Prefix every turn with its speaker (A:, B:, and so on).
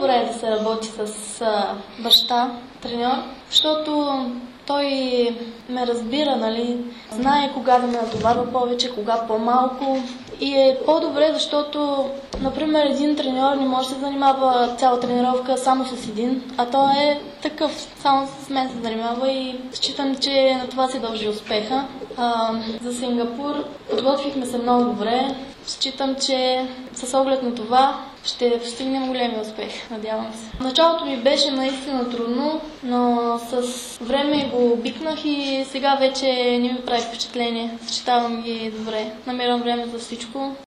A: добре е да се работи с баща, треньор, защото той ме разбира, нали, знае кога да ме натоварва повече, кога по-малко. И е по-добре, защото, например, един треньор не може да се занимава цяла тренировка само с един, а той е такъв, само с мен се занимава и считам, че на това се дължи успеха. За Сингапур подготвихме се много добре. Считам, че с оглед на това ще постигнем големи успехи, надявам се. Началото ми беше наистина трудно, но с време го обикнах и сега вече не ми прави впечатление. Съчетавам ги добре. Намирам време за всичко.